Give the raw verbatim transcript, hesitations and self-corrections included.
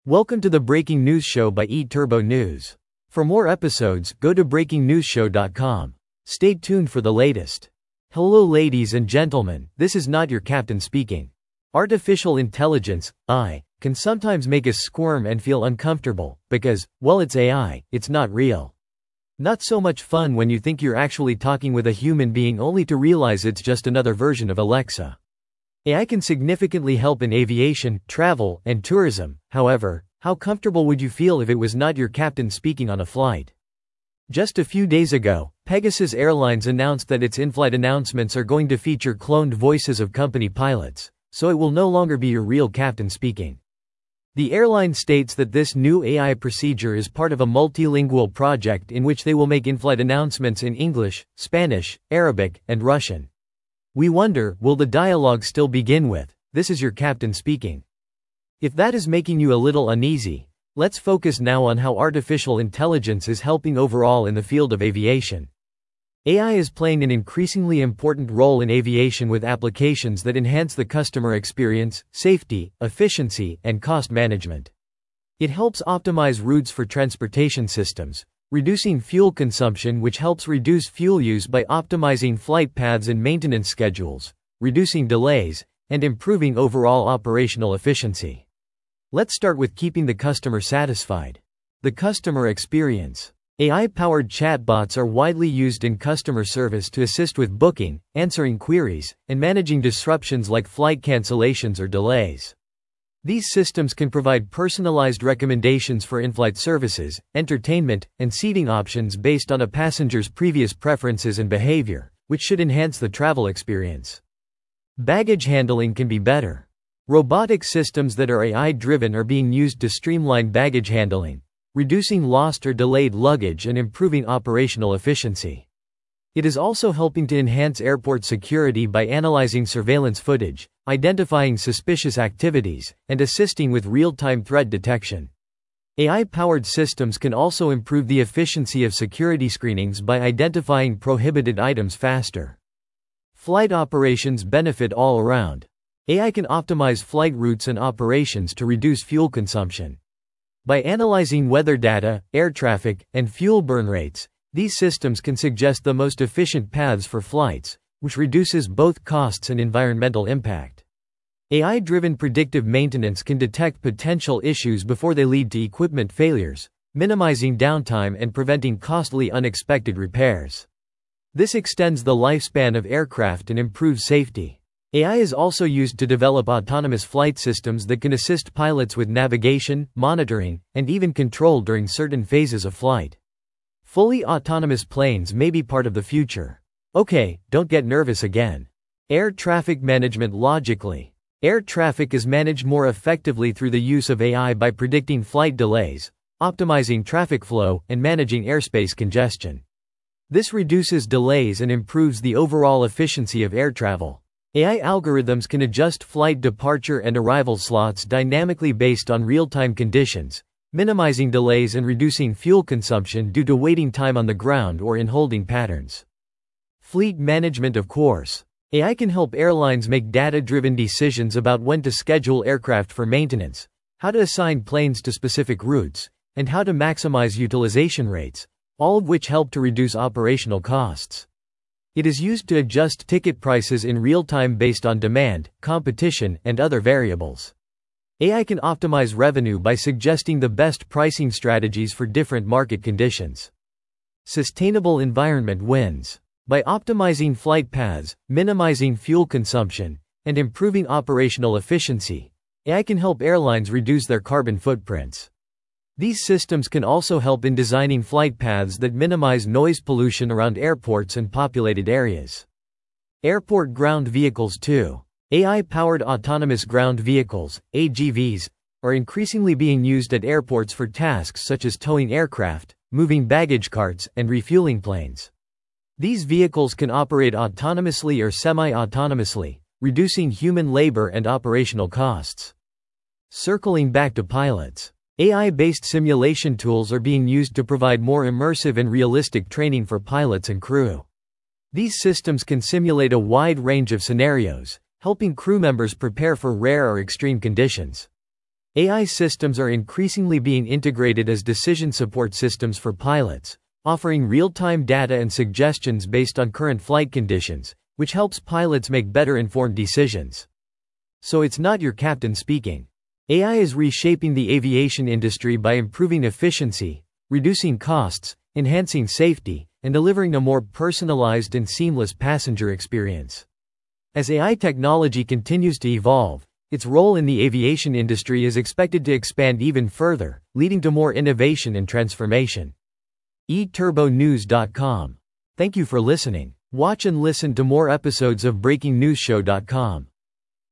Welcome to the Breaking News Show by eTurbo News. For more episodes, go to breaking news show dot com. Stay tuned for the latest. Hello ladies and gentlemen, this is not your captain speaking. Artificial intelligence, A I, can sometimes make us squirm and feel uncomfortable, because, well, it's A I, it's not real. Not so much fun when you think you're actually talking with a human being only to realize it's just another version of Alexa. A I can significantly help in aviation, travel, and tourism. However, how comfortable would you feel if it was not your captain speaking on a flight? Just a few days ago, Pegasus Airlines announced that its in-flight announcements are going to feature cloned voices of company pilots, so it will no longer be your real captain speaking. The airline states that this new A I procedure is part of a multilingual project in which they will make in-flight announcements in English, Spanish, Arabic, and Russian. We wonder, will the dialogue still begin with, "This is your captain speaking"? If that is making you a little uneasy, let's focus now on how artificial intelligence is helping overall in the field of aviation. A I is playing an increasingly important role in aviation with applications that enhance the customer experience, safety, efficiency, and cost management. It helps optimize routes for transportation systems, reducing fuel consumption, which helps reduce fuel use by optimizing flight paths and maintenance schedules, reducing delays, and improving overall operational efficiency. Let's start with keeping the customer satisfied. The customer experience. A I-powered chatbots are widely used in customer service to assist with booking, answering queries, and managing disruptions like flight cancellations or delays. These systems can provide personalized recommendations for in-flight services, entertainment, and seating options based on a passenger's previous preferences and behavior, which should enhance the travel experience. Baggage handling can be better. Robotic systems that are A I-driven are being used to streamline baggage handling, reducing lost or delayed luggage and improving operational efficiency. It is also helping to enhance airport security by analyzing surveillance footage, identifying suspicious activities, and assisting with real-time threat detection. A I-powered systems can also improve the efficiency of security screenings by identifying prohibited items faster. Flight operations benefit all around. A I can optimize flight routes and operations to reduce fuel consumption. By analyzing weather data, air traffic, and fuel burn rates, these systems can suggest the most efficient paths for flights, which reduces both costs and environmental impact. A I-driven predictive maintenance can detect potential issues before they lead to equipment failures, minimizing downtime and preventing costly unexpected repairs. This extends the lifespan of aircraft and improves safety. A I is also used to develop autonomous flight systems that can assist pilots with navigation, monitoring, and even control during certain phases of flight. Fully autonomous planes may be part of the future. Okay, don't get nervous again. Air traffic management logically. Air traffic is managed more effectively through the use of A I by predicting flight delays, optimizing traffic flow, and managing airspace congestion. This reduces delays and improves the overall efficiency of air travel. A I algorithms can adjust flight departure and arrival slots dynamically based on real-time conditions, minimizing delays and reducing fuel consumption due to waiting time on the ground or in holding patterns. Fleet management. Of course, A I can help airlines make data-driven decisions about when to schedule aircraft for maintenance, how to assign planes to specific routes, and how to maximize utilization rates, all of which help to reduce operational costs. It is used to adjust ticket prices in real time based on demand, competition, and other variables. A I can optimize revenue by suggesting the best pricing strategies for different market conditions. Sustainable environment wins. By optimizing flight paths, minimizing fuel consumption, and improving operational efficiency, A I can help airlines reduce their carbon footprints. These systems can also help in designing flight paths that minimize noise pollution around airports and populated areas. Airport ground vehicles too. A I-powered autonomous ground vehicles, A G Vs, are increasingly being used at airports for tasks such as towing aircraft, moving baggage carts, and refueling planes. These vehicles can operate autonomously or semi-autonomously, reducing human labor and operational costs. Circling back to pilots. A I-based simulation tools are being used to provide more immersive and realistic training for pilots and crew. These systems can simulate a wide range of scenarios, helping crew members prepare for rare or extreme conditions. A I systems are increasingly being integrated as decision support systems for pilots, offering real-time data and suggestions based on current flight conditions, which helps pilots make better informed decisions. So it's not your captain speaking. A I is reshaping the aviation industry by improving efficiency, reducing costs, enhancing safety, and delivering a more personalized and seamless passenger experience. As A I technology continues to evolve, its role in the aviation industry is expected to expand even further, leading to more innovation and transformation. e turbo news dot com. Thank you for listening. Watch and listen to more episodes of breaking news show dot com.